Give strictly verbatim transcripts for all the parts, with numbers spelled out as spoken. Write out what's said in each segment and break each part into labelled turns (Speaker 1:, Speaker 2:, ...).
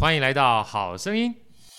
Speaker 1: 欢迎来到好声音。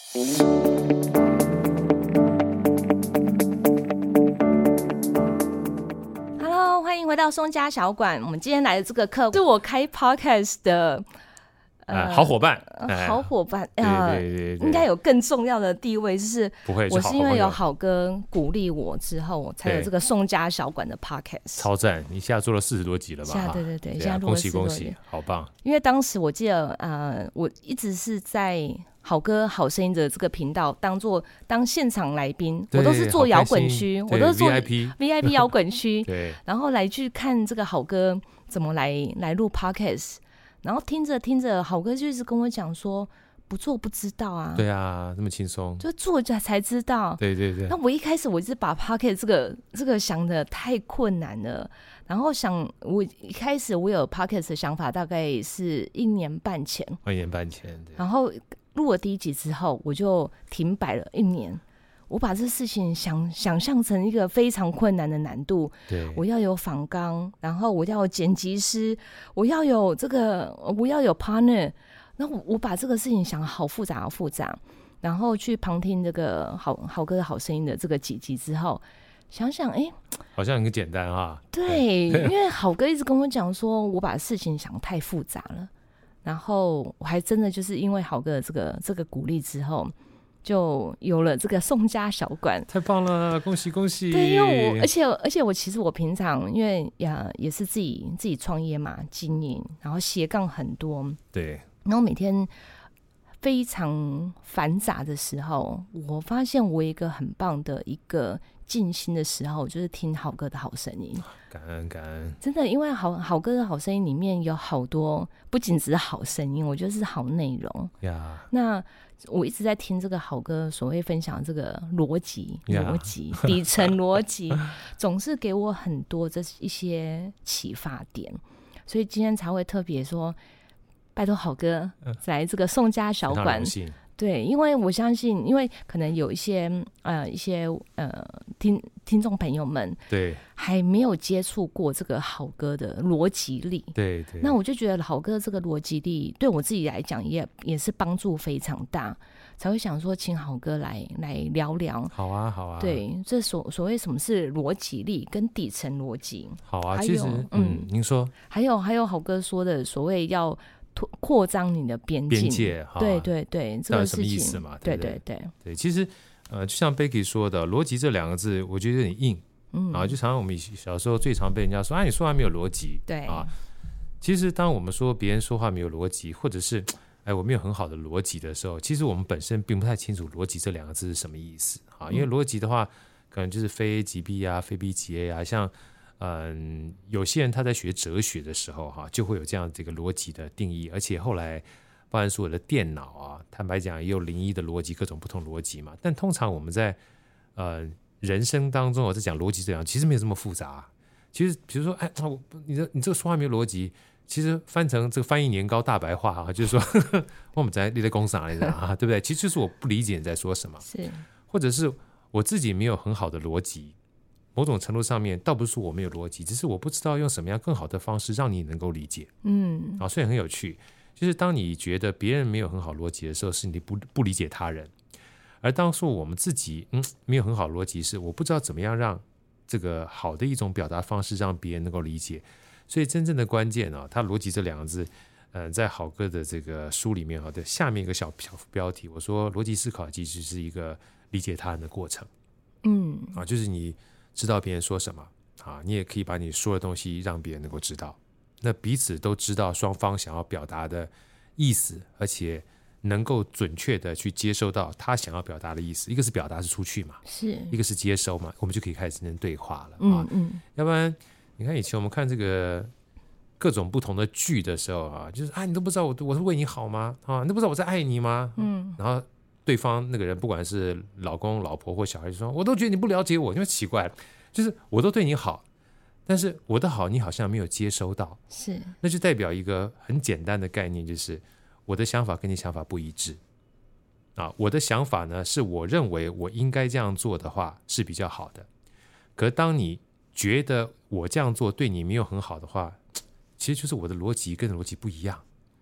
Speaker 2: Hello， 欢迎回到松家小馆。我们今天来的这个课是我开 podcast 的。
Speaker 1: 呃，好伙伴，
Speaker 2: 呃、好伙伴，
Speaker 1: 呃，对对 对, 对，
Speaker 2: 应该有更重要的地位，就是
Speaker 1: 不会，
Speaker 2: 我是因为有好哥鼓励我之后，我才有这个宋家小馆的 podcast，
Speaker 1: 超赞！你现在做了四十多集了吧？
Speaker 2: 对对对，
Speaker 1: 对啊、
Speaker 2: 现在
Speaker 1: 恭喜恭喜，好棒！
Speaker 2: 因为当时我记得，呃，我一直是在好歌好声音的这个频道当做当现场来宾，我都是做摇滚区，我都是做
Speaker 1: V I P
Speaker 2: V I P 摇滚区，
Speaker 1: 对，
Speaker 2: 然后来去看这个好歌怎么来来录 podcast。然后听着听着，好哥就一直跟我讲说，不做不知道啊。
Speaker 1: 对啊，这么轻松，
Speaker 2: 就做着才知道。
Speaker 1: 对对对。
Speaker 2: 那我一开始我一直把 Podcast 这个这个想的太困难了，然后想我一开始我有 Podcast 的想法，大概是一年半前。
Speaker 1: 一年半前。
Speaker 2: 然后录了第一集之后，我就停摆了一年。我把这事情想想象成一个非常困难的难度，
Speaker 1: 对，
Speaker 2: 我要有访纲，然后我要有剪辑师，我要有这个，我要有 partner， 然后我把这个事情想好复杂好复杂，然后去旁听这个好好歌的好声音的这个几集之后，想想哎，
Speaker 1: 好像很简单啊。
Speaker 2: 对，因为好哥一直跟我讲说，我把事情想太复杂了，然后我还真的就是因为好哥的这个这个鼓励之后。就有了这个宋家小馆，
Speaker 1: 太棒了，恭喜恭喜！
Speaker 2: 对，因为我而且而且我其实我平常因为也也是自己自己创业嘛，经营，然后斜杠很多，
Speaker 1: 对，
Speaker 2: 然后每天非常繁杂的时候，我发现我有一个很棒的一个静心的时候，就是听好歌的好声音。
Speaker 1: 感恩感恩，
Speaker 2: 真的，因为好好歌的好声音里面有好多，不仅只是好声音，我觉得是好内容
Speaker 1: 呀。
Speaker 2: Yeah. 那我一直在听这个好歌所谓分享这个逻辑、逻辑、底层逻辑，总是给我很多这一些启发点，所以今天才会特别说，拜托好歌来这个宋家小馆。对，因为我相信，因为可能有一些呃一些呃听听众朋友们，
Speaker 1: 对，
Speaker 2: 还没有接触过这个好歌的逻辑力，
Speaker 1: 对对。
Speaker 2: 那我就觉得好歌这个逻辑力对我自己来讲也也是帮助非常大，才会想说请好歌来来聊聊。
Speaker 1: 好啊，好啊。对，
Speaker 2: 这所所谓什么是逻辑力跟底层逻辑？
Speaker 1: 好啊，其实嗯，嗯您说，
Speaker 2: 还有还有好歌说的所谓要。扩张你的边境
Speaker 1: 边界，
Speaker 2: 对对对，这个
Speaker 1: 什么意思嘛？
Speaker 2: 对
Speaker 1: 对
Speaker 2: 对对
Speaker 1: 对，其实呃，就像 Becky 说的，逻辑这两个字，我觉得有点硬，嗯啊，就常常我们小时候最常被人家说，啊，你说话没有逻辑，
Speaker 2: 对
Speaker 1: 啊，其实当我们说别人说话没有逻辑，或者是哎我没有很好的逻辑的时候，其实我们本身并不太清楚逻辑这两个字是什么意思啊，因为逻辑的话，可能就是非 A 即 B 啊，非 B 即 A 啊，像。嗯，有些人他在学哲学的时候哈、啊，就会有这样这个逻辑的定义，而且后来包含所有的电脑啊，坦白讲也有零一的逻辑，各种不同逻辑嘛。但通常我们在呃人生当中，我在讲逻辑这样，其实没有这么复杂、啊。其实比如说，哎，我你这你这个说话没有逻辑，其实翻成这个翻译年糕大白话啊，就是说呵呵我们在你在公啥来着啊，对不对？其实就是我不理解你在说什么，
Speaker 2: 是，或
Speaker 1: 者是我自己没有很好的逻辑。某种程度上面倒不是说我没有逻辑，只是我不知道用什么样更好的方式让你能够理解。嗯，啊，所以很有趣，就是当你觉得别人没有很好逻辑的时候，是你不不理解他人；而当说我们自己嗯没有很好逻辑，是我不知道怎么样让这个好的一种表达方式让别人能够理解。所以真正的关键啊，它逻辑这两个字，嗯、呃，在好歌的这个书里面啊的下面一个小小标题，我说逻辑思考其实是一个理解他人的过程。嗯，啊，就是你。知道别人说什么啊，你也可以把你说的东西让别人能够知道，那彼此都知道双方想要表达的意思，而且能够准确的去接收到他想要表达的意思。一个是表达是出去嘛，
Speaker 2: 是一
Speaker 1: 个是接收嘛，我们就可以开始真正对话了。
Speaker 2: 嗯嗯，
Speaker 1: 要不然你看以前我们看这个各种不同的剧的时候啊，就是啊你都不知道我我是为你好吗？啊，你都不知道我在爱你吗？嗯，然后。对方那个人不管是老公老婆或小孩就说我都觉得你不了解我，因为奇怪了，就是我都对你好，但是我的好你好像没有接收到，
Speaker 2: 是，
Speaker 1: 那就代表一个很简单的概念，就是我的想法跟你想法不一致啊。我的想法呢是我认为我应该这样做的话是比较好的，可是当你觉得我这样做对你没有很好的话，其实就是我的逻辑跟逻辑不一样。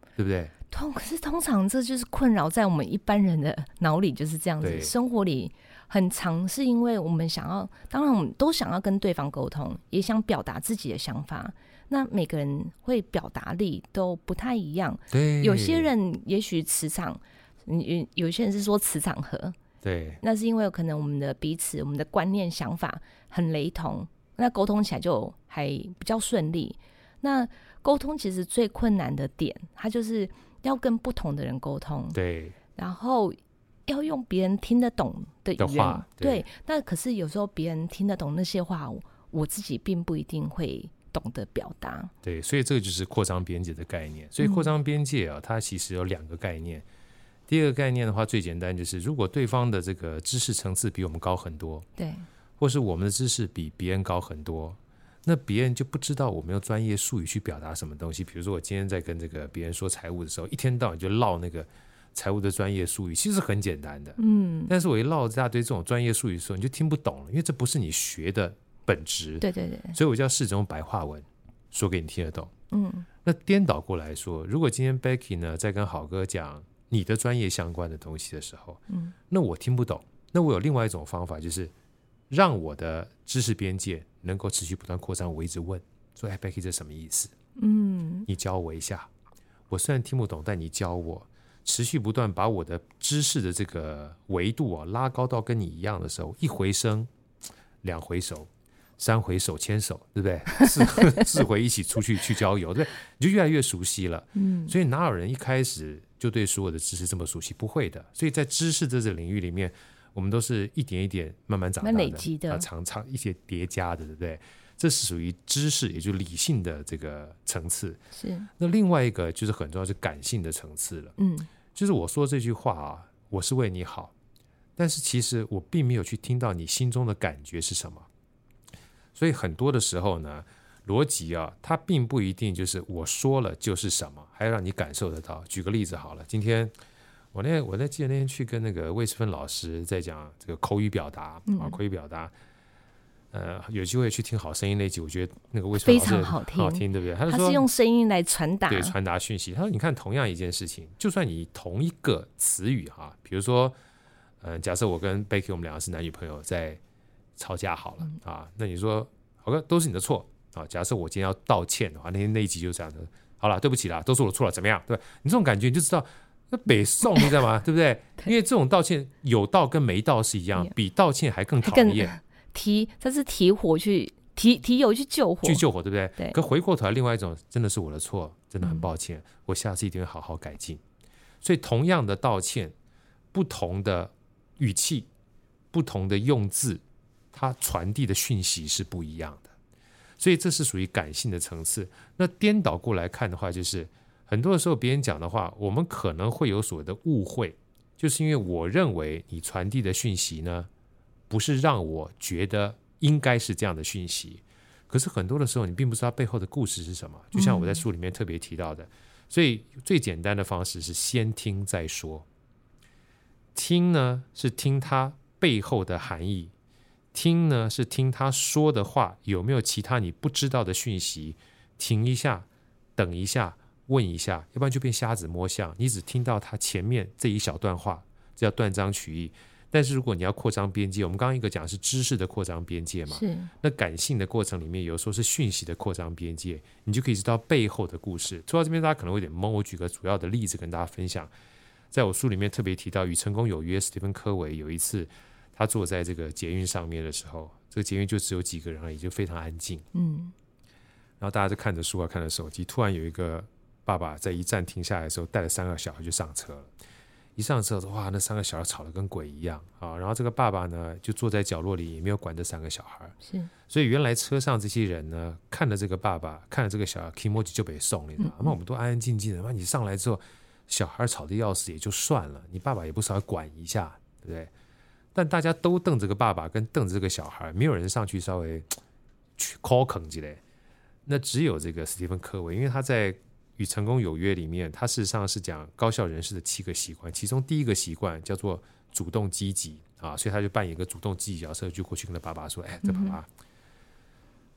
Speaker 1: 对不对？
Speaker 2: 通可是通常这就是困扰在我们一般人的脑里，就是这样子。生活里很常是因为我们想要，当然我们都想要跟对方沟通，也想表达自己的想法。那每个人会表达力都不太一样，
Speaker 1: 对，
Speaker 2: 有些人也许磁场，有有些人是说磁场合，
Speaker 1: 对，
Speaker 2: 那是因为可能我们的彼此、我们的观念、想法很雷同，那沟通起来就还比较顺利。那沟通其实最困难的点，它就是要跟不同的人沟通，
Speaker 1: 对，
Speaker 2: 然后要用别人听得懂的语言，
Speaker 1: 对。
Speaker 2: 那可是有时候别人听得懂那些话，我自己并不一定会懂得表达。
Speaker 1: 对，所以这个就是扩张边界的概念。所以扩张边界啊，它其实有两个概念。第二个概念的话，最简单就是，如果对方的这个知识层次比我们高很多，
Speaker 2: 对，
Speaker 1: 或是我们的知识比别人高很多，那别人就不知道我们用专业术语去表达什么东西。比如说我今天在跟这个别人说财务的时候，一天到晚就唠那个财务的专业术语，其实很简单的，嗯，但是我一唠一大堆这种专业术语的时候，你就听不懂了，因为这不是你学的本质。
Speaker 2: 对对对，
Speaker 1: 所以我就要试着用白话文说给你听得懂。嗯，那颠倒过来说，如果今天 Becky 呢在跟好哥讲你的专业相关的东西的时候，嗯，那我听不懂，那我有另外一种方法，就是让我的知识边界能够持续不断扩张。我一直问说，哎 Becky 这什么意思？嗯，你教我一下。我虽然听不懂，但你教我，持续不断把我的知识的这个维度啊拉高到跟你一样的时候，一回生，两回熟，三回手牵手，对不对？四四回一起出去去郊游，对，你就越来越熟悉了。嗯，所以哪有人一开始就对所有的知识这么熟悉？不会的。所以在知识这个领域里面，我们都是一点一点慢慢长大的，
Speaker 2: 累积的，
Speaker 1: 啊，常常一些叠加的，对不对？这是属于知识，也就是理性的这个层次。
Speaker 2: 是。那
Speaker 1: 另外一个就是很重要，是感性的层次了。嗯，就是我说这句话啊，我是为你好，但是其实我并没有去听到你心中的感觉是什么。所以很多的时候呢，逻辑啊，它并不一定就是我说了就是什么，还要让你感受得到。举个例子好了，今天我那我那记得那天去跟那个魏世芬老师在讲这个口语表达、嗯、啊，口语表达。呃，有机会去听好声音那集，我觉得那个魏世芬老师
Speaker 2: 非常好听，
Speaker 1: 好听，对不对？他是说
Speaker 2: 他是用声音来传达，
Speaker 1: 对，传达讯息。他说，你看同样一件事情，就算你同一个词语哈，比如说，呃，假设我跟 Becky 我们两个是男女朋友在吵架好了、嗯、啊，那你说好哥都是你的错啊。假设我今天要道歉的话，那天那一集就这样的，好了，对不起啦，都是我的错了，怎么样？对吧？你这种感觉你就知道，那北宋你知道吗？对不对？因为这种道歉有道跟没道是一样，比道歉还更讨厌。
Speaker 2: 提，这是提火去提提油去救火，
Speaker 1: 去救火，对不对？
Speaker 2: 对。
Speaker 1: 可回过头来，另外一种真的是我的错，真的很抱歉，嗯、我下次一定会好好改进。所以同样的道歉，不同的语气，不同的用字，它传递的讯息是不一样的。所以这是属于感性的层次。那颠倒过来看的话，就是很多的时候别人讲的话，我们可能会有所谓的误会，就是因为我认为你传递的讯息呢，不是让我觉得应该是这样的讯息，可是很多的时候你并不知道背后的故事是什么，就像我在书里面特别提到的、嗯、所以最简单的方式是先听再说。听呢是听他背后的含义，听呢是听他说的话有没有其他你不知道的讯息，停一下，等一下，问一下，要不然就变瞎子摸象，你只听到他前面这一小段话，这叫断章取义。但是如果你要扩张边界，我们刚刚一个讲是知识的扩张边界嘛，
Speaker 2: 是。
Speaker 1: 那感性的过程里面有时候是讯息的扩张边界，你就可以知道背后的故事。说到这边大家可能会有点懵，我举个主要的例子跟大家分享。在我书里面特别提到与成功有约，史蒂芬科维有一次他坐在这个捷运上面的时候，这个捷运就只有几个人而已，就非常安静，嗯，然后大家就看着书啊看着手机，突然有一个爸爸在一站停下来的时候带了三个小孩就上车了。一上车，哇，那三个小孩吵得跟鬼一样啊！然后这个爸爸呢，就坐在角落里，也没有管这三个小孩。
Speaker 2: 是，
Speaker 1: 所以原来车上这些人呢，看了这个爸爸，看了这个小孩 ，kimoji 就被送，你知道吗？那、嗯、我们都安安静静的，那你上来之后，小孩吵得要死也就算了，你爸爸也不稍微管一下，对不对？但大家都瞪这个爸爸，跟瞪着这个小孩，没有人上去稍微去 call 坑之类。那只有这个史蒂芬·科维，因为他在与成功有约里面，他事实上是讲高效人士的七个习惯，其中第一个习惯叫做主动积极啊，所以他就扮演一个主动积极角色，就过去跟他爸爸说：“哎，这爸爸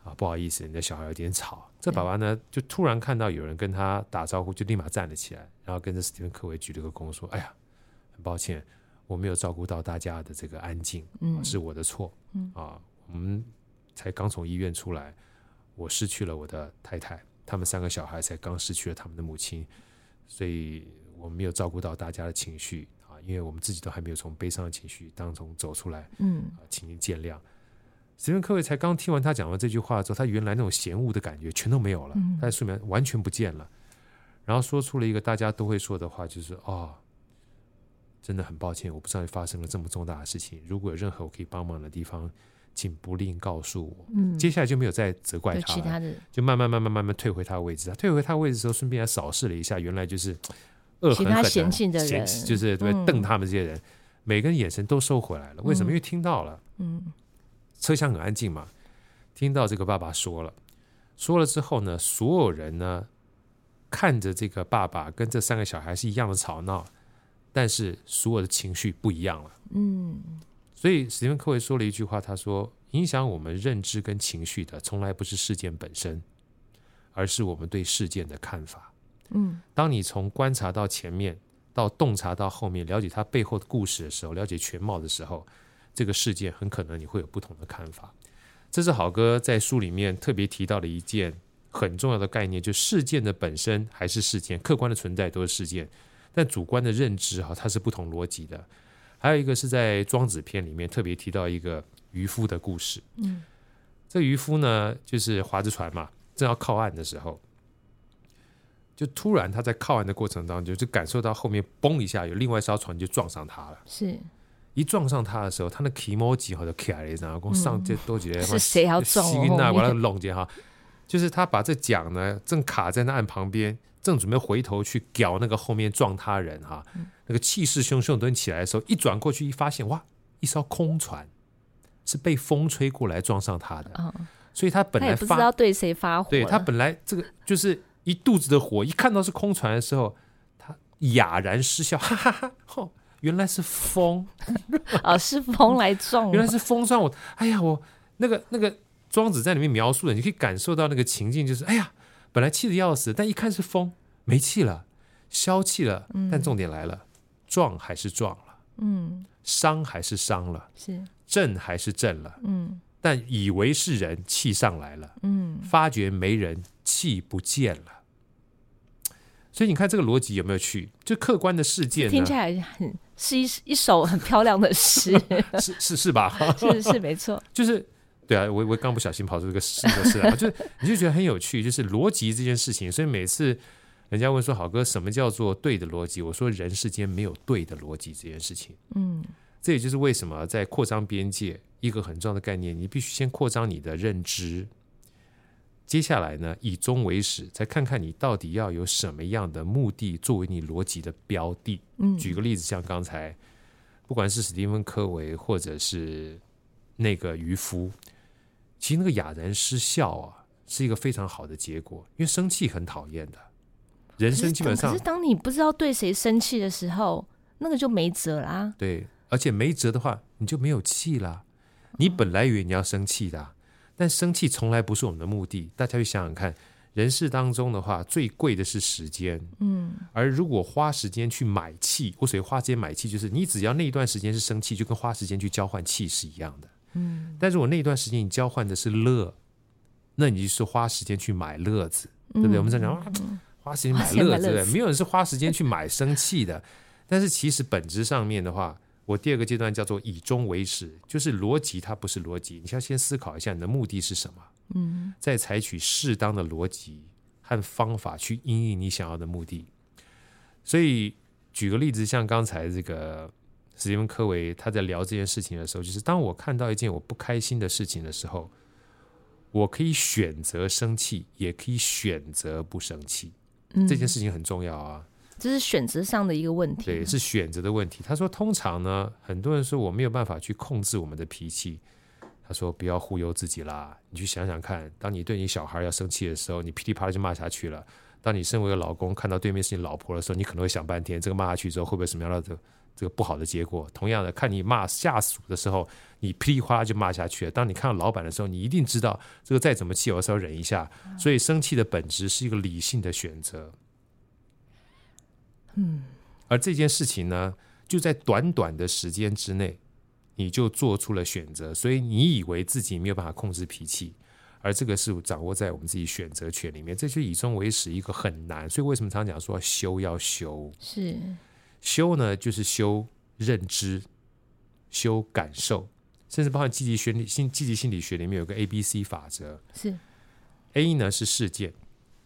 Speaker 1: 啊，不好意思，你的小孩有点吵。这爸爸呢，就突然看到有人跟他打招呼，就立马站了起来，然后跟着史蒂芬·科维鞠了个躬，说：“哎呀，很抱歉，我没有照顾到大家的这个安静，嗯、是我的错。嗯、啊，我们才刚从医院出来，我失去了我的太太，他们三个小孩才刚失去了他们的母亲，所以我没有照顾到大家的情绪啊，因为我们自己都还没有从悲伤的情绪当中走出来。嗯、啊，请您见谅。”史蒂芬·科维才刚听完他讲完这句话之后，他原来那种嫌恶的感觉全都没有了，嗯、他的睡眠完全不见了，然后说出了一个大家都会说的话，就是哦，真的很抱歉，我不知道发生了这么重大的事情，如果有任何我可以帮忙的地方，请不吝告诉我。嗯、接下来就没有再责怪他了，他就慢慢慢慢慢慢退回他的位置。他退回他的位置的时候，顺便还扫视了一下，原来就是恶狠狠的
Speaker 2: 嫌弃的人，
Speaker 1: 就是对、嗯、瞪他们这些人，每个人眼神都收回来了。为什么？因为听到了，嗯。车厢很安静嘛，听到这个爸爸说了，说了之后呢，所有人呢看着这个爸爸跟这三个小孩是一样的吵闹，但是所有的情绪不一样了。嗯，所以史蒂芬·科维说了一句话，他说：“影响我们认知跟情绪的，从来不是事件本身，而是我们对事件的看法。”嗯，当你从观察到前面，到洞察到后面，了解他背后的故事的时候，了解全貌的时候，这个事件很可能你会有不同的看法。这是好哥在书里面特别提到的一件很重要的概念，就事件的本身还是事件，客观的存在都是事件，但主观的认知它是不同逻辑的。还有一个是在庄子篇里面特别提到一个渔夫的故事。嗯，这个渔夫呢就是划着船嘛，正要靠岸的时候，就突然他在靠岸的过程当中就感受到后面嘣一下有另外一艘船就撞上他了。
Speaker 2: 是
Speaker 1: 一撞上他的时候，他的 kimoji 好像起来了，然后上这都觉得
Speaker 2: 是谁要撞我后面？
Speaker 1: 把他拢着哈，就是他把这桨呢正卡在那岸旁边，正准备回头去屌那个后面撞他人哈，嗯、那个气势汹汹蹲起来的时候，一转过去一发现哇，一艘空船是被风吹过来撞上他的，嗯、所以他本来
Speaker 2: 他也不知道对谁发火，
Speaker 1: 对他本来这个就是一肚子的火，一看到是空船的时候，他哑然失笑，哈哈哈哈。原来是风
Speaker 2: 哦，是风来撞我，
Speaker 1: 原来是风撞我。哎呀，我那个那个庄子在里面描述的，你可以感受到那个情境，就是哎呀，本来气得要死，但一看是风，没气了，消气了。嗯、但重点来了，撞还是撞了，嗯，伤还是伤了，
Speaker 2: 是
Speaker 1: 震还是震了，嗯，但以为是人，气上来了，嗯，发觉没人，气不见了。所以你看这个逻辑有没有趣？就客观的事件呢，
Speaker 2: 听起来很是 一, 一首很漂亮的诗，
Speaker 1: 是是是吧？
Speaker 2: 是是没错，
Speaker 1: 就是对啊，我我刚不小心跑出这个诗的事来，就是你就觉得很有趣，就是逻辑这件事情。所以每次人家问说好哥什么叫做对的逻辑，我说人世间没有对的逻辑这件事情。嗯，这也就是为什么在扩张边界一个很重要的概念，你必须先扩张你的认知。接下来呢，以终为始，再看看你到底要有什么样的目的作为你逻辑的标的。嗯、举个例子，像刚才不管是史蒂芬·科维或者是那个渔夫，其实那个哑然失笑啊，是一个非常好的结果，因为生气很讨厌的，人生基本上
Speaker 2: 可是当你不知道对谁生气的时候，那个就没辙啦。
Speaker 1: 对，而且没辙的话，你就没有气啦。你本来以为你要生气的、啊。但生气从来不是我们的目的，大家去想想看，人世当中的话，最贵的是时间，嗯，而如果花时间去买气，我所谓花时间买气，就是你只要那一段时间是生气，就跟花时间去交换气是一样的，嗯。但如果那一段时间你交换的是乐，那你就是花时间去买乐子，对不对？嗯、我们在讲、啊、花时间买乐子，对，没有人是花时间去买生气的。但是其实本质上面的话，我第二个阶段叫做以终为始，就是逻辑它不是逻辑，你要先思考一下你的目的是什么，嗯，再采取适当的逻辑和方法去因应你想要的目的。所以举个例子，像刚才这个史蒂芬·科维他在聊这件事情的时候，就是当我看到一件我不开心的事情的时候，我可以选择生气，也可以选择不生气，嗯、这件事情很重要啊。
Speaker 2: 这是选择上的一个问题，
Speaker 1: 对，是选择的问题。他说通常呢，很多人说我没有办法去控制我们的脾气，他说不要忽悠自己啦，你去想想看，当你对你小孩要生气的时候，你噼里啪啦就骂下去了， 当你身为一个老公看到对面是你老婆的时候，你可能会想半天，这个骂下去之后会不会什么样的这个不好的结果。同样的，看你骂下属的时候，你噼里啪啦就骂下去了。当你看到老板的时候，你一定知道这个再怎么气我稍微忍一下。所以生气的本质是一个理性的选择。
Speaker 2: 嗯，
Speaker 1: 而这件事情呢，就在短短的时间之内你就做出了选择，所以你以为自己没有办法控制脾气，而这个是掌握在我们自己选择权里面，这就以终为始一个很难。所以为什么常讲说修要修，
Speaker 2: 是
Speaker 1: 修呢就是修认知，修感受，甚至包含积极心理积极心理学里面有个 A B C 法则，
Speaker 2: 是
Speaker 1: A 呢是事件，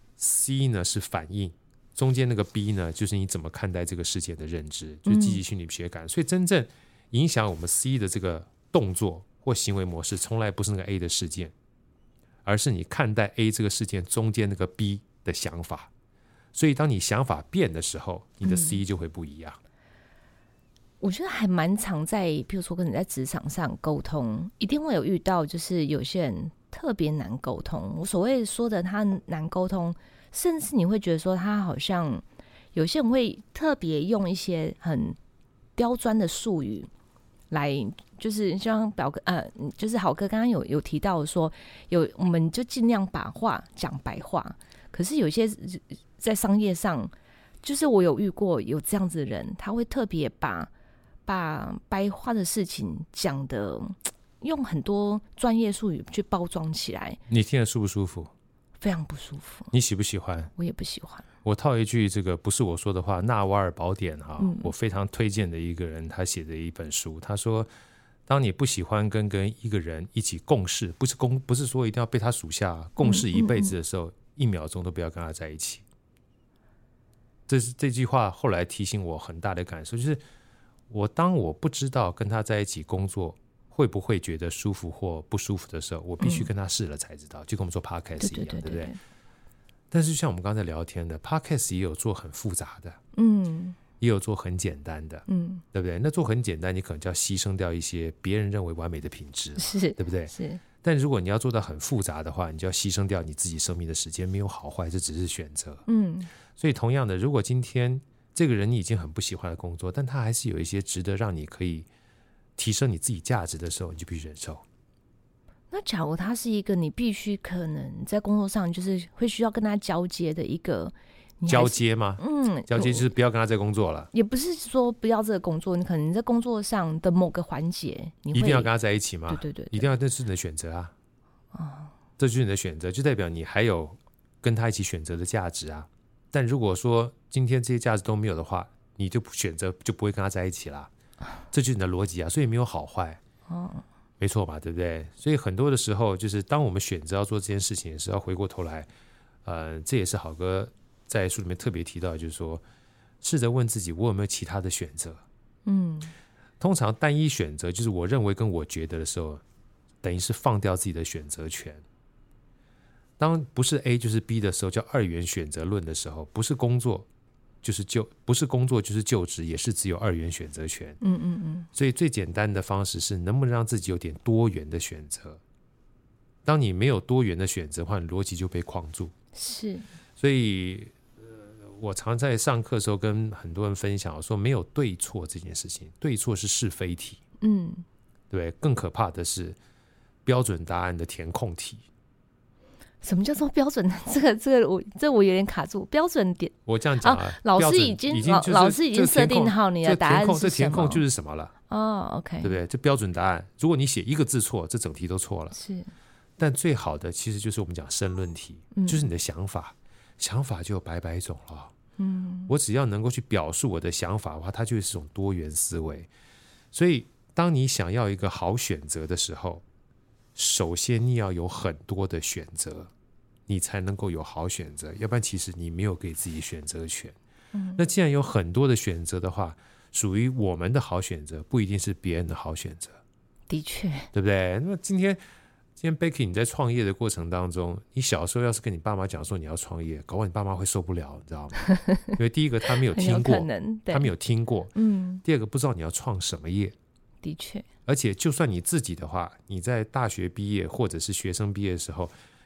Speaker 1: C 呢是反应，中间那个 B 呢就是你怎么看待这个事件的认知，就是积极心理学感、嗯、所以真正影响我们 C 的这个动作或行为模式从来不是那个 A 的事件，而是你看待 A 这个事件中间那个 B 的想法。所以当你想法变的时候，你的 C 就会不一样、嗯、
Speaker 2: 我觉得还蛮常在譬如说跟你在职场上沟通，一定会有遇到就是有些人特别难沟通。我所谓说的他难沟通，甚至你会觉得说他好像有些人会特别用一些很刁钻的术语来，就是像表哥呃，就是好哥刚刚有有提到说，有我们就尽量把话讲白话。可是有些在商业上，就是我有遇过有这样子的人，他会特别把把白话的事情讲的，用很多专业术语去包装起来。
Speaker 1: 你听得舒不舒服？
Speaker 2: 非常不舒服。
Speaker 1: 你喜不喜欢？
Speaker 2: 我也不喜欢。
Speaker 1: 我套一句这个不是我说的话，纳瓦尔宝典、啊
Speaker 2: 嗯、
Speaker 1: 我非常推荐的一个人，他写的一本书，他说当你不喜欢跟跟一个人一起共事，不是共不是说一定要被他属下共事一辈子的时候、嗯嗯嗯、一秒钟都不要跟他在一起。这是这句话后来提醒我很大的感受，就是我当我不知道跟他在一起工作会不会觉得舒服或不舒服的时候，我必须跟他试了才知道、嗯、就跟我们做 podcast 一样， 对, 对, 对, 对, 对, 对, 对不对？但是像我们刚才聊天的 podcast 也有做很复杂的，嗯，也有做很简单的，嗯，对不对？那做很简单，你可能就要牺牲掉一些别人认为完美的品质，
Speaker 2: 是，
Speaker 1: 对不对？
Speaker 2: 是。
Speaker 1: 但如果你要做到很复杂的话，你就要牺牲掉你自己生命的时间，没有好坏，这只是选择。嗯，所以同样的，如果今天这个人你已经很不喜欢的工作，但他还是有一些值得让你可以提升你自己价值的时候，你就必须忍受。
Speaker 2: 那假如他是一个你必须可能在工作上就是会需要跟他交接的一个，
Speaker 1: 交接吗？
Speaker 2: 嗯，
Speaker 1: 交接就是不要跟他再工作了。
Speaker 2: 也不是说不要这个工作，你可能在工作上的某个环节，你会
Speaker 1: 一定要跟他在一起吗？
Speaker 2: 对对 对, 对，
Speaker 1: 一定要，这是你的选择啊。哦，这就是你的选择，就代表你还有跟他一起选择的价值啊。但如果说今天这些价值都没有的话，你就选择就不会跟他在一起啦。这就是你的逻辑啊，所以没有好坏。哦。没错吧，对不对？所以很多的时候就是当我们选择要做这件事情的时候，要回过头来呃，这也是好哥在书里面特别提到，就是说试着问自己我有没有其他的选择。嗯，通常单一选择就是我认为跟我觉得的时候，等于是放掉自己的选择权。当不是 A 就是 B 的时候，叫二元选择论的时候，不是工作就是就不是工作就是就职，也是只有二元选择权。嗯嗯嗯。所以最简单的方式是能不能让自己有点多元的选择。当你没有多元的选择的话，你逻辑就被框住。
Speaker 2: 是。所
Speaker 1: 以、呃、我常在上课的时候跟很多人分享，我说没有对错这件事情，对错是是非题。嗯，对，更可怕的是标准答案的填空题。
Speaker 2: 什么叫做标准？这个这个我这我有点卡住。标准点，
Speaker 1: 我这样讲啊，
Speaker 2: 啊老师已经, 已经、就是、老师已经设定好你的答案是什么，
Speaker 1: 这填空就是什么了？
Speaker 2: 哦 ，OK，
Speaker 1: 对不对？这标准答案，如果你写一个字错，这整题都错了。
Speaker 2: 是，
Speaker 1: 但最好的其实就是我们讲申论题、嗯，就是你的想法，想法就有百百种了。嗯，我只要能够去表述我的想法的话，它就是一种多元思维。所以，当你想要一个好选择的时候，首先你要有很多的选择，你才能够有好选择，要不然其实你没有给自己选择权。嗯，那既然有很多的选择的话，属于我们的好选择不一定是别人的好选择。
Speaker 2: 的确，
Speaker 1: 对不对？那今天今天 Becky 你在创业的过程当中，你小时候要是跟你爸妈讲说你要创业，搞不好你爸妈会受不了，你知道吗？因为第一个他没有听过，他没有听过，嗯，第二个不知道你要创什么业。
Speaker 2: 的确，
Speaker 1: 而且就算你自己的话，你在大学毕业或者是学生毕业的时候，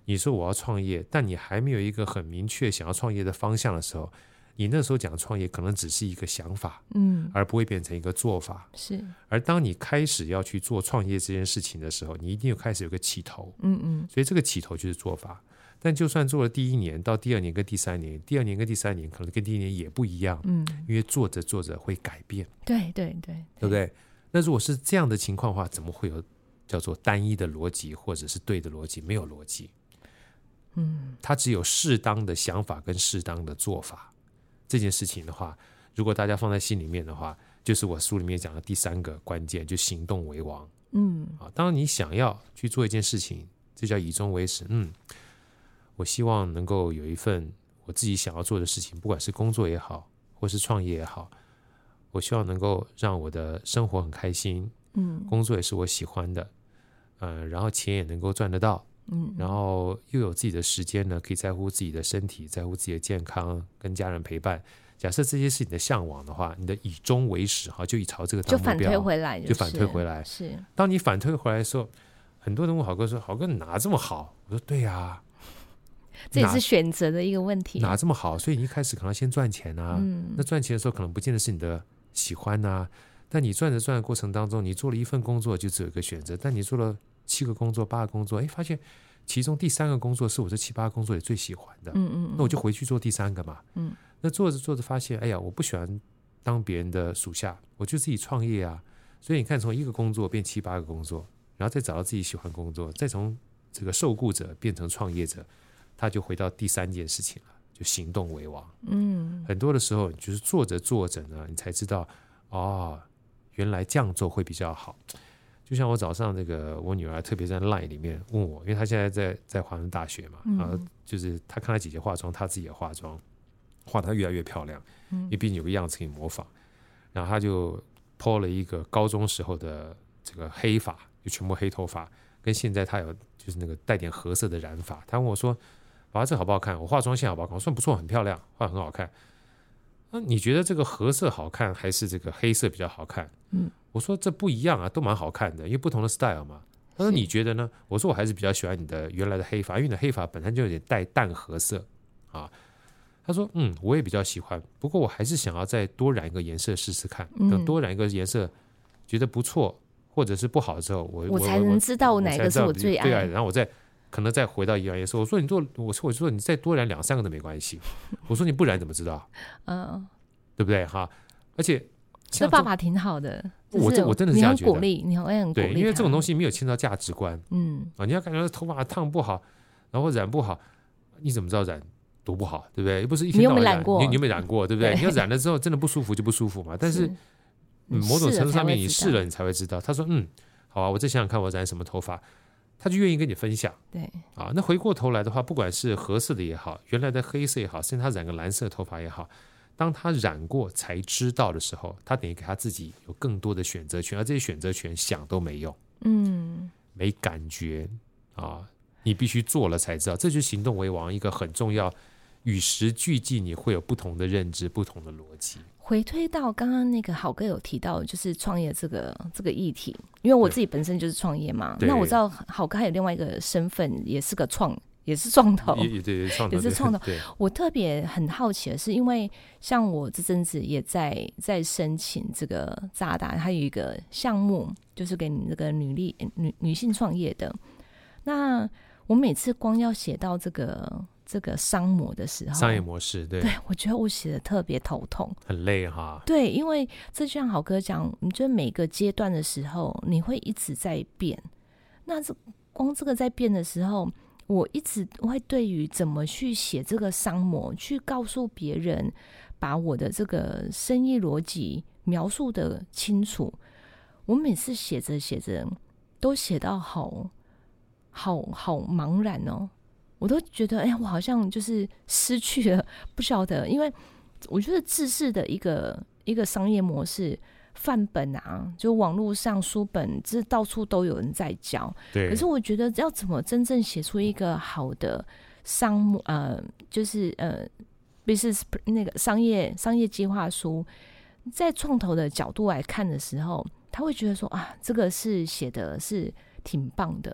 Speaker 1: 你说我要创业，但你还没有一个很明确想要创业的方向的时候，你那时候讲创业可能只是一个想法，嗯，而不会变成一个做法。
Speaker 2: 是，
Speaker 1: 而当你开始要去做创业这件事情的时候，你一定有开始有个起头，
Speaker 2: 嗯嗯，
Speaker 1: 所以这个起头就是做法。但就算做了第一年到第二年跟第三年，第二年跟第三年可能跟第一年也不一样，嗯，因为做着做着会改变，
Speaker 2: 对对对，
Speaker 1: 对不对？那如果是这样的情况的话，怎么会有叫做单一的逻辑或者是对的逻辑？没有逻辑，嗯，它只有适当的想法跟适当的做法。这件事情的话，如果大家放在心里面的话，就是我书里面讲的第三个关键，就行动为王。嗯，啊，当你想要去做一件事情，这叫以终为始。嗯，我希望能够有一份我自己想要做的事情，不管是工作也好，或是创业也好，我希望能够让我的生活很开心，嗯，工作也是我喜欢的，呃，然后钱也能够赚得到，嗯，然后又有自己的时间呢，可以在乎自己的身体，在乎自己的健康，跟家人陪伴。假设这些是你的向往的话，你的以终为始，就以朝这个当目标，
Speaker 2: 就反推回来，
Speaker 1: 就反推回来。
Speaker 2: 是，
Speaker 1: 当你反推回来的时候，很多人问好哥说：“好哥，你哪这么好？”我说：“对呀、啊，
Speaker 2: 这也是选择的一个问题。
Speaker 1: 哪这么好？所以你一开始可能要先赚钱啊。嗯、那赚钱的时候，可能不见得是你的喜欢啊。但你赚着赚的过程当中，你做了一份工作，就只有一个选择。但你做了七个工作、八个工作，哎，发现其中第三个工作是我这七八个工作里最喜欢的。嗯嗯，那我就回去做第三个嘛。嗯，那做着做着发现，哎呀，我不喜欢当别人的属下，我就自己创业啊。所以你看，从一个工作变七八个工作，然后再找到自己喜欢工作，再从这个受雇者变成创业者，他就回到第三件事情了，就行动为王。嗯，很多的时候，就是做着做着呢，你才知道，哦，原来这样做会比较好。就像我早上那个我女儿特别在 LINE 里面问我，因为她现在在在华盛大学嘛，然后就是她看她姐姐化妆，她自己也化妆，画得越来越漂亮，因为毕竟有个样子可以模仿。然后她就 po 了一个高中时候的这个黑发，就全部黑头发，跟现在她有就是那个带点褐色的染发。她问我说：“爸爸，这好不好看？我化妆现在好不好看？”我说：“不错，很漂亮，画得很好看。”那你觉得这个褐色好看还是这个黑色比较好看？嗯，我说这不一样啊，都蛮好看的，因为不同的 style 嘛。他说你觉得呢？我说我还是比较喜欢你的原来的黑发，因为你的黑发本身就有点带淡褐色啊。他说嗯，我也比较喜欢，不过我还是想要再多染一个颜色试试看，等多染一个颜色觉得不错或者是不好的时候，我
Speaker 2: 我才能知道哪个是我最爱的，
Speaker 1: 然后我再可能再回到一样颜色。我说你做，我说我说你再多染两三个都没关系。我说你不染怎么知道？嗯，对不对哈？而且
Speaker 2: 这爸爸挺好的，
Speaker 1: 我这我真的是这样觉得。
Speaker 2: 你很鼓励，你很很鼓励，
Speaker 1: 对，因为这种东西没有牵到价值观。嗯啊，你要感觉头发烫不好，然后染不好，你怎么知道染多不好？对不对？又不是一天到晚染，
Speaker 2: 你有没有染过？
Speaker 1: 你有没有染过？对不对？你要染了之后真的不舒服就不舒服嘛。但是嗯，某种程度上面你试了你才会知道。他说嗯，好啊，我再想想看我染什么头发。他就愿意跟你分享，
Speaker 2: 对
Speaker 1: 啊，那回过头来的话，不管是褐色的也好，原来的黑色也好，甚至他染个蓝色头发也好，当他染过才知道的时候，他等于给他自己有更多的选择权，而这些选择权想都没用，嗯，没感觉啊，你必须做了才知道，这就是行动为王一个很重要，与时俱进，你会有不同的认知，不同的逻辑。
Speaker 2: 回推到刚刚那个好哥有提到就是创业这个这个议题，因为我自己本身就是创业嘛，那我知道好哥还有另外一个身份，也是个创也是创投，
Speaker 1: 也也对创投
Speaker 2: 也是创投。我特别很好奇的是，因为像我这阵子也在在申请这个渣打，它有一个项目就是给你这个女力女女性创业的。那我每次光要写到这个这个商模的时候，
Speaker 1: 商业模式，对，
Speaker 2: 对我觉得我写的特别头痛，
Speaker 1: 很累哈。
Speaker 2: 对，因为这就像好哥讲，你觉得每个阶段的时候，你会一直在变。那这光这个在变的时候，我一直会对于怎么去写这个商模，去告诉别人，把我的这个生意逻辑描述的清楚。我每次写着写着，都写到好好好茫然哦。我都觉得，哎、欸，我好像就是失去了，不晓得，因为我觉得制式的一个一个商业模式范本啊，就网络上书本，这到处都有人在教。
Speaker 1: 对。
Speaker 2: 可是我觉得要怎么真正写出一个好的商呃，就是呃 business 那个商业商业计划书，在创投的角度来看的时候，他会觉得说啊，这个是写的是挺棒的。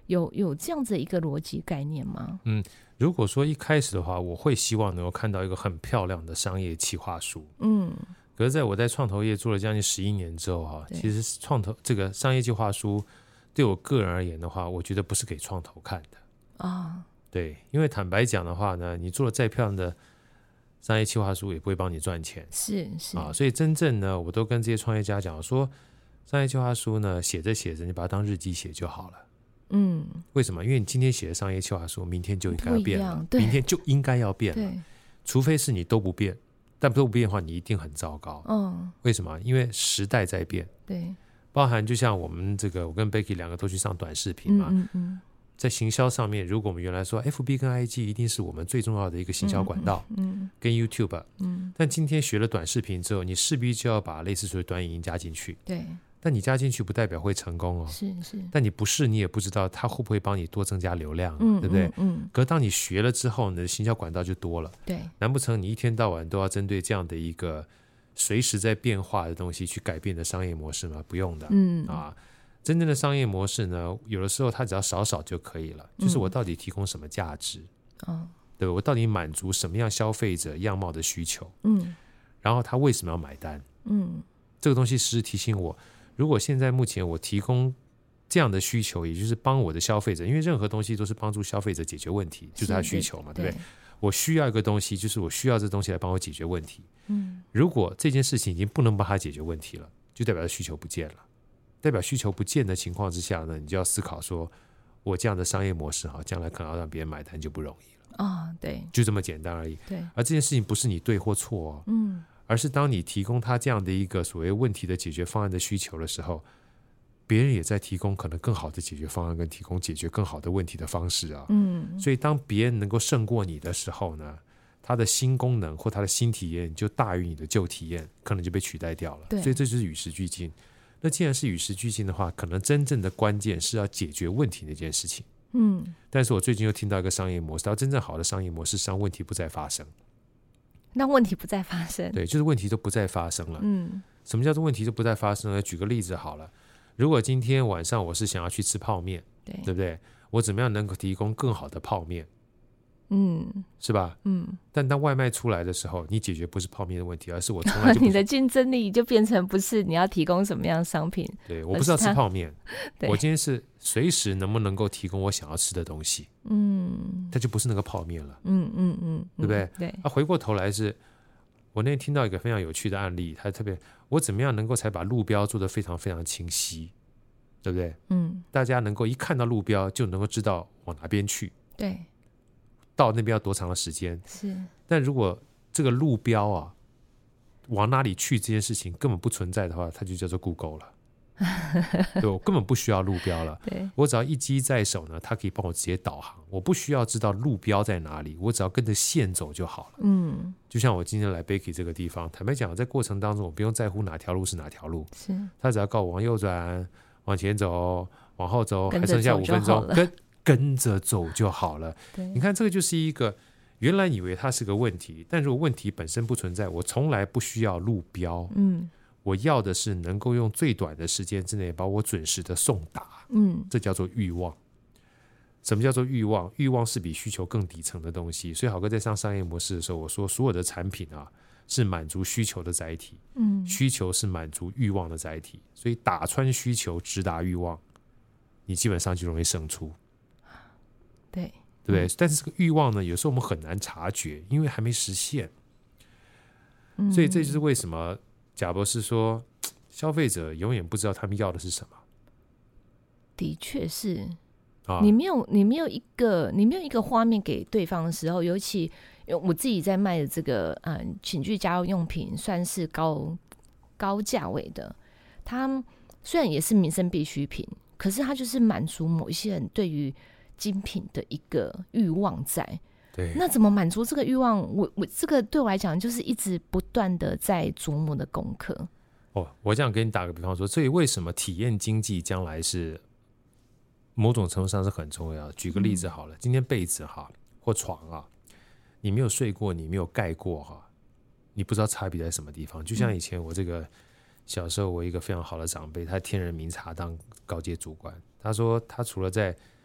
Speaker 2: 有有这样子的一个逻辑概念吗？
Speaker 1: 嗯，如果说一开始的话，我会希望能够看到一个很漂亮的商业企划书。嗯，可是在我在创投业做了将近十一年之后哈，其实创投这个商业计划书对我个人而言的话，我觉得不是给创投看的啊。哦，对，因为坦白讲的话呢，你做了再漂亮的商业计划书也不会帮你赚钱，
Speaker 2: 是是啊，
Speaker 1: 所以真正呢，我都跟这些创业家讲说，商业计划书呢，写着写着，你把它当日记写就好了。嗯，为什么？因为你今天写的商业计划书，明天就应该要变了，明天就应该要变了，除非是你都不变，但都不变的话，你一定很糟糕。嗯，为什么？因为时代在变，对，包含就像我们这个，我跟 Becky 两个都去上短视频嘛，嗯嗯嗯，在行销上面，如果我们原来说 F B 跟 I G 一定是我们最重要的一个行销管道，嗯，嗯跟 YouTube， 嗯，但今天学了短视频之后，你势必就要把类似所谓短影音加进去，对。但你加进去不代表会成功哦，是是。但你不试，你也不知道它会不会帮你多增加流量，嗯、对不对？嗯。嗯可是当你学了之后，你的行销管道就多了，对。难不成你一天到晚都要针对这样的一个随时在变化的东西去改变的商业模式吗？不用的，嗯啊。真正的商业模式呢，有的时候它只要少少就可以了，就是我到底提供什么价值，嗯、对我到底满足什么样消费者样貌的需求，嗯，然后他为什么要买单，嗯，这个东西时时提醒我。如果现在目前我提供这样的需求，也就是帮我的消费者，因为任何东西都是帮助消费者解决问题，就是他的需求嘛， 对, 对不对？我需要一个东西，就是我需要这东西来帮我解决问题。嗯，如果这件事情已经不能帮他解决问题了，就代表需求不见了。代表需求不见的情况之下呢，你就要思考说，我这样的商业模式哈，将来可能要让别人买单就不容易了啊、哦。对，就这么简单而已。对，而这件事情不是你对或错哦。嗯。而是当你提供他这样的一个所谓问题的解决方案的需求的时候，别人也在提供可能更好的解决方案跟提供解决更好的问题的方式啊。嗯，所以当别人能够胜过你的时候呢，他的新功能或他的新体验就大于你的旧体验，可能就被取代掉了。所以这就是与时俱进。那既然是与时俱进的话，可能真正的关键是要解决问题那件事情。嗯，但是我最近又听到一个商业模式，到真正好的商业模式上，问题不再发生。
Speaker 2: 那问题不再发生，
Speaker 1: 对，就是问题都不再发生了。嗯，什么叫做问题都不再发生呢？举个例子好了，如果今天晚上我是想要去吃泡面，对，对不对？我怎么样能够提供更好的泡面？嗯，是吧？嗯，但当外卖出来的时候，你解决不是泡面的问题，而是我从来就不
Speaker 2: 你的竞争力就变成不是你要提供什么样的商品，
Speaker 1: 对，我不是要吃泡面，我今天是随时能不能够提供我想要吃的东西，嗯，它就不是那个泡面了，嗯嗯嗯，对不对？对，啊，回过头来是，我那天听到一个非常有趣的案例，它特别，我怎么样能够才把路标做得非常非常清晰，对不对？嗯，大家能够一看到路标就能够知道往哪边去，对。到那边要多长的时间？是，但如果这个路标啊，往哪里去这件事情根本不存在的话，它就叫做 Google 了。对，我根本不需要路标了。对，我只要一机在手呢，它可以帮我直接导航，我不需要知道路标在哪里，我只要跟着线走就好了。嗯，就像我今天来 Becky 这个地方，坦白讲，在过程当中我不用在乎哪条路是哪条路，是，他只要告我往右转、往前走、往后走，还剩下五分钟，跟跟着走就好了。你看这个就是一个原来以为它是个问题，但如果问题本身不存在，我从来不需要路标，嗯，我要的是能够用最短的时间之内把我准时的送达，嗯，这叫做欲望。什么叫做欲望？欲望是比需求更底层的东西。所以好哥在上商业模式的时候，我说所有的产品啊是满足需求的载体，嗯，需求是满足欲望的载体，所以打穿需求直达欲望，你基本上就容易胜出。对，对不对？嗯，但是这个欲望呢，有时候我们很难察觉，因为还没实现。嗯，所以这就是为什么贾博士说，消费者永远不知道他们要的是什么。
Speaker 2: 的确是，啊，你没有，你没有一个，你没有一个画面给对方的时候，尤其我自己在卖的这个嗯寝具家用用品，算是高高价位的，它虽然也是民生必需品，可是它就是满足某一些人对于精品的一个欲望在。对，那怎么满足这个欲望？我我这个对我来讲就是一直不断的在琢磨的功课。
Speaker 1: 哦，我这样给你打个比方说，所以为什么体验经济将来是某种程度上是很重要的？举个例子好了，嗯，今天被子哈或床啊，你没有睡过，你没有盖过哈，你不知道差别在什么地方。就像以前我这个小时候，我一个非常好的长辈，他天人茗茶当高阶主管，他说他除了在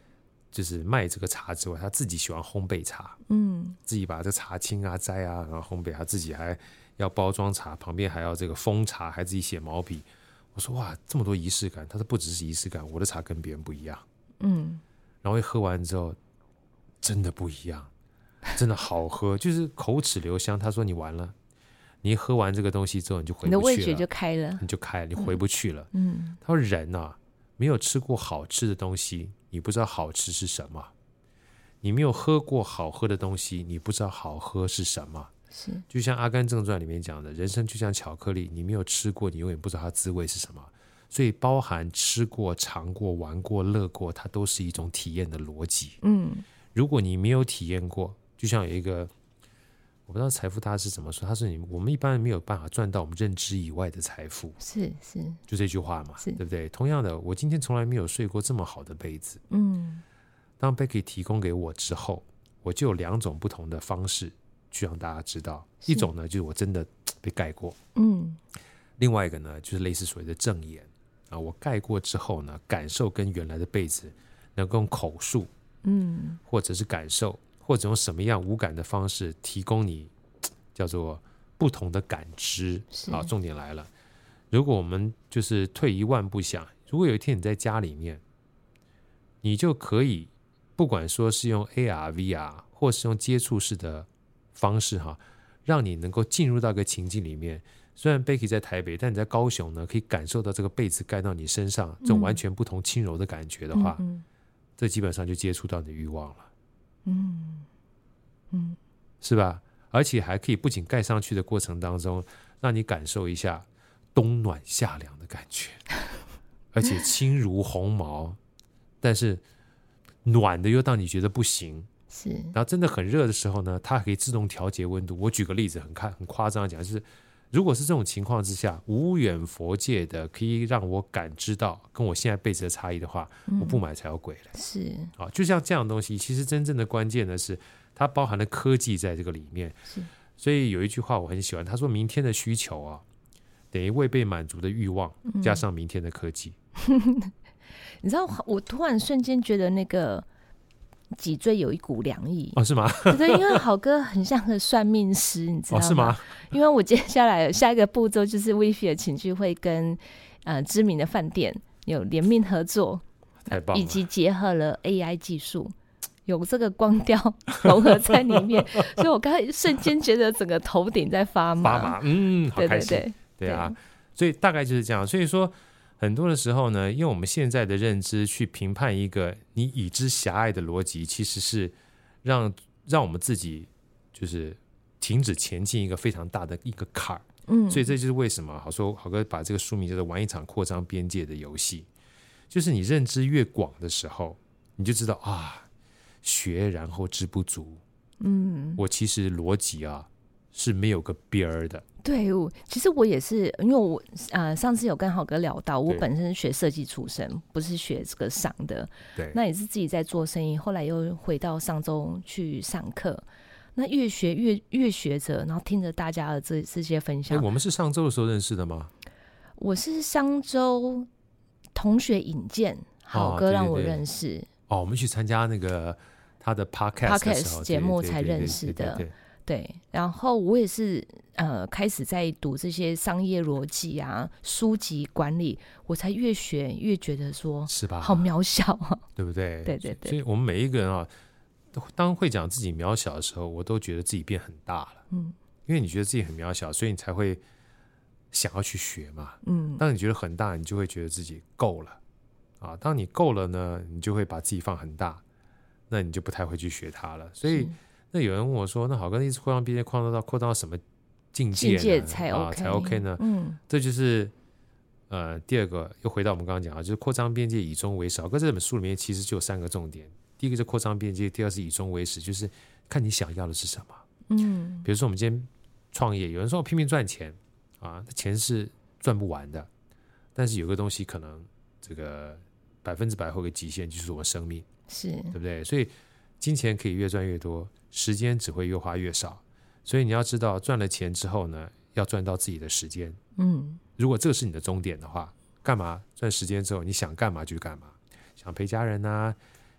Speaker 1: 就是卖这个茶之外，他自己喜欢烘焙茶，
Speaker 2: 嗯，
Speaker 1: 自己把这茶青啊摘啊，然后烘焙，他自己还要包装茶，旁边还要这个封茶，还自己写毛笔。我说哇，这么多仪式感，他说不只是仪式感，我的茶跟别人不一样，
Speaker 2: 嗯，
Speaker 1: 然后一喝完之后真的不一样，真的好喝，就是口齿留香。他说你完了，你喝完这个东西之后你就回不去了，
Speaker 2: 你的味觉就开了，
Speaker 1: 你就开了，你回不去了。
Speaker 2: 嗯，
Speaker 1: 他说人啊，没有吃过好吃的东西，你不知道好吃是什么；你没有喝过好喝的东西，你不知道好喝是什么。
Speaker 2: 是，
Speaker 1: 就像《阿甘正传》里面讲的，人生就像巧克力，你没有吃过，你永远不知道它滋味是什么。所以包含吃过、尝过、玩过、乐过，它都是一种体验的逻辑。
Speaker 2: 嗯，
Speaker 1: 如果你没有体验过，就像有一个我不知道财富大师怎么说，他说你我们一般人没有办法赚到我们认知以外的财富，
Speaker 2: 是是，
Speaker 1: 就这句话嘛，对不对？同样的，我今天从来没有睡过这么好的被子，
Speaker 2: 嗯，
Speaker 1: 当 Becky 提供给我之后，我就有两种不同的方式去让大家知道，一种呢就是我真的被盖过，
Speaker 2: 嗯，
Speaker 1: 另外一个呢就是类似所谓的正眼啊，我盖过之后呢，感受跟原来的被子能够用口述，
Speaker 2: 嗯，
Speaker 1: 或者是感受，或者用什么样无感的方式提供你叫做不同的感知。好，重点来了，如果我们就是退一万步想，如果有一天你在家里面，你就可以不管说是用 A R V R 或是用接触式的方式哈，让你能够进入到一个情境里面。虽然 Becky 在台北，但你在高雄呢，可以感受到这个被子盖到你身上这种完全不同轻柔的感觉的话，嗯嗯、这基本上就接触到你的欲望了，
Speaker 2: 嗯嗯，
Speaker 1: 是吧？而且还可以不仅盖上去的过程当中，让你感受一下冬暖夏凉的感觉，而且轻如鸿毛，但是暖的又让你觉得不行。
Speaker 2: 是，
Speaker 1: 然后真的很热的时候呢，它可以自动调节温度。我举个例子，很看很夸张的讲，就是如果是这种情况之下，无远佛界的可以让我感知到跟我现在被子的差异的话，嗯、我不买才有鬼了。
Speaker 2: 是
Speaker 1: 啊，就像这样的东西，其实真正的关键呢是它包含了科技在这个里面。
Speaker 2: 是，
Speaker 1: 所以有一句话我很喜欢，他说明天的需求啊，等于未被满足的欲望加上明天的科技。
Speaker 2: 嗯、你知道，我突然瞬间觉得那个。脊椎有一股凉意
Speaker 1: 哦，是吗？
Speaker 2: 对，因为好哥很像个算命师，你知道吗？
Speaker 1: 哦，是吗？
Speaker 2: 因为我接下来下一个步骤就是 Wify 的情绪会跟呃知名的饭店有联名合作，
Speaker 1: 太棒了，
Speaker 2: 以及结合了 A I 技术，有这个光雕融合在里面，所以我刚才瞬间觉得整个头顶在发麻，
Speaker 1: 发麻，嗯，好开心，
Speaker 2: 对对对，
Speaker 1: 对啊，所以大概就是这样，所以说。很多的时候呢，用我们现在的认知去评判一个你已知狭隘的逻辑，其实是让让我们自己就是停止前进一个非常大的一个坎儿。嗯，所以这就是为什么好说好哥把这个书名叫做玩一场扩张边界的游戏，就是你认知越广的时候，你就知道啊，学然后知不足。嗯，我其实逻辑啊是没有个边儿的。
Speaker 2: 对，其实我也是，因为我呃上次有跟好哥聊到，我本身是学设计出身，不是学这个商的。
Speaker 1: 对，
Speaker 2: 那也是自己在做生意，后来又回到上周去上课。那越学越越学着，然后听着大家的这这些分享。
Speaker 1: 我们是上周的时候认识的吗？
Speaker 2: 我是上周同学引荐，好哥让我认识。
Speaker 1: 哦，对对对哦，我们去参加那个他的 podcast 的时候
Speaker 2: 节目才认识的。
Speaker 1: 对对对对对
Speaker 2: 对，然后我也是呃开始在读这些商业逻辑啊、书籍管理，我才越学越觉得说，
Speaker 1: 是吧？
Speaker 2: 好渺小啊，
Speaker 1: 对不对？
Speaker 2: 对对对。
Speaker 1: 所以我们每一个人啊，当会讲自己渺小的时候，我都觉得自己变很大了。嗯，因为你觉得自己很渺小，所以你才会想要去学嘛。嗯，当你觉得很大，你就会觉得自己够了啊。当你够了呢，你就会把自己放很大，那你就不太会去学它了。所以。那有人问我说：“那好哥，一直扩张边界，扩张到扩张到什么境界呢？
Speaker 2: 境界才 OK、
Speaker 1: 啊、才 OK 呢？”嗯，这就是呃第二个，又回到我们刚刚讲啊，就是扩张边界以终为始。好哥这本书里面其实就有三个重点，第一个是扩张边界，第二是以终为始，就是看你想要的是什么。嗯，比如说我们今天创业，有人说我拼命赚钱啊，钱是赚不完的，但是有个东西可能这个百分之百会有个极限，就是我们生命，
Speaker 2: 是
Speaker 1: 对不对？所以金钱可以越赚越多。时间只会越花越少，所以你要知道赚了钱之后呢，要赚到自己的时间。嗯，如果这是你的终点的话，干嘛赚时间之后你想干嘛就干嘛，想陪家人啊，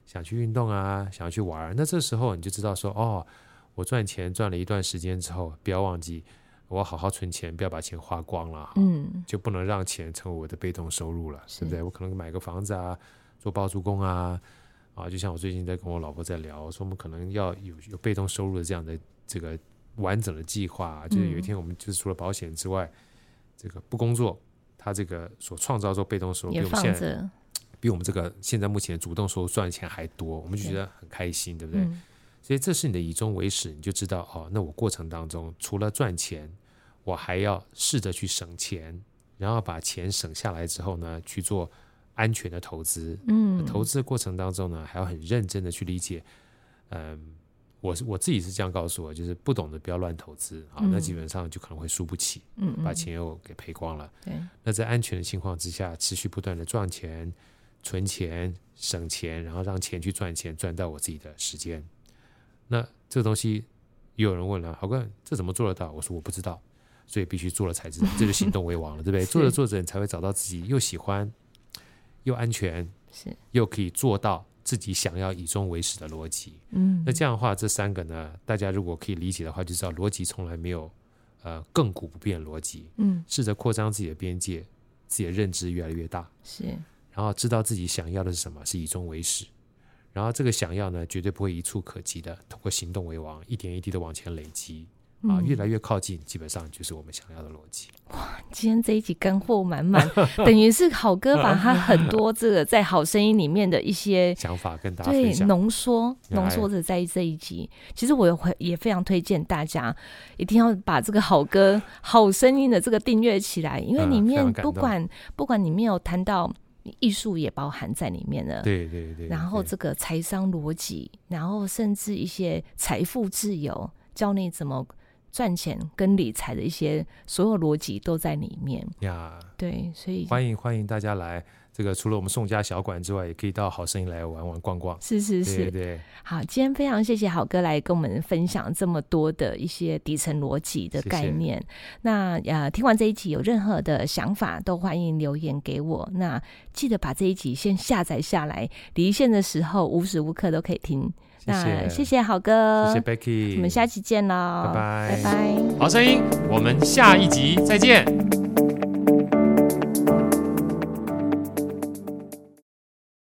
Speaker 1: 想去运动啊，想要去玩，那这时候你就知道说，哦，我赚钱赚了一段时间之后，不要忘记我要好好存钱，不要把钱花光了，嗯，就不能让钱成为我的被动收入了，对不对？我可能买个房子啊，做包租公啊，啊，就像我最近在跟我老婆在聊，说我们可能要有有被动收入的这样的这个完整的计划、啊，就是有一天我们就是除了保险之外，这个不工作，他这个所创造出被动收入比我们现在比我们这个现在目前主动收入赚的钱还多，我们就觉得很开心，对不对？嗯，所以这是你的以终为始，你就知道哦，那我过程当中除了赚钱，我还要试着去省钱，然后把钱省下来之后呢，去做安全的投资。嗯，投资的过程当中呢，还要很认真的去理解。嗯，我我自己是这样告诉我，就是不懂得不要乱投资啊、嗯，那基本上就可能会输不起，嗯嗯，把钱又给赔光了。对，那在安全的情况之下，持续不断的赚钱、存钱、省钱，然后让钱去赚钱，赚到我自己的时间。那这个东西也有人问了，豪哥这怎么做得到？我说我不知道，所以必须做了才知道，这就行动为王了，对不对？做着做着你才会找到自己又喜欢又安全是又可以做到自己想要以终为始的逻辑。嗯，那这样的话这三个呢，大家如果可以理解的话，就知道逻辑从来没有呃亘古不变的逻辑。嗯，试着扩张自己的边界，自己的认知越来越大，是，然后知道自己想要的是什么，是以终为始，然后这个想要呢绝对不会一触可及的，通过行动为王，一点一滴的往前累积啊、嗯，越来越靠近，基本上就是我们想要的逻辑。
Speaker 2: 哇，今天这一集干货满满，等于是好哥把他很多这个在好声音里面的一些
Speaker 1: 想法跟大家分享，
Speaker 2: 对，浓缩浓缩着在这一集。其实我也非常推荐大家一定要把这个好歌好声音的这个订阅起来，因为里面不管、嗯、不管里面有谈到艺术也包含在里面了，
Speaker 1: 对对 对, 对，
Speaker 2: 然后这个财商逻辑，然后甚至一些财富自由，教你怎么赚钱跟理财的一些所有逻辑都在里面呀。对，所以
Speaker 1: 欢迎欢迎大家来。这个除了我们宋家小馆之外，也可以到好声音来玩玩逛逛。
Speaker 2: 是是是，
Speaker 1: 对对。
Speaker 2: 好，今天非常谢谢好哥来跟我们分享这么多的一些底层逻辑的概念。谢谢。那呃，听完这一集有任何的想法，都欢迎留言给我。那记得把这一集先下载下来，离线的时候无时无刻都可以听。那谢谢好哥，
Speaker 1: 谢谢 Becky，
Speaker 2: 我们下期见喽，
Speaker 1: 拜拜
Speaker 2: 拜拜。
Speaker 1: 好声音，我们下一集再见。